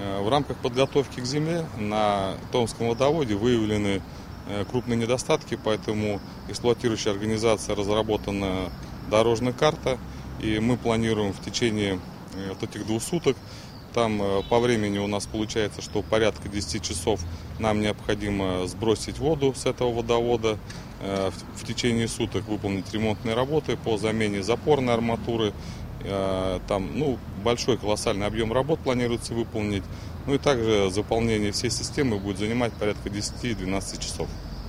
В рамках подготовки к зиме на Томском водоводе выявлены крупные недостатки, поэтому эксплуатирующая организация разработана дорожная карта, и мы планируем в течение вот этих 2 суток, там по времени у нас получается, что порядка 10 часов нам необходимо сбросить воду с этого водовода, в течение суток выполнить ремонтные работы по замене запорной арматуры. Там большой колоссальный объем работ планируется выполнить. И также заполнение всей системы будет занимать порядка 10-12 часов.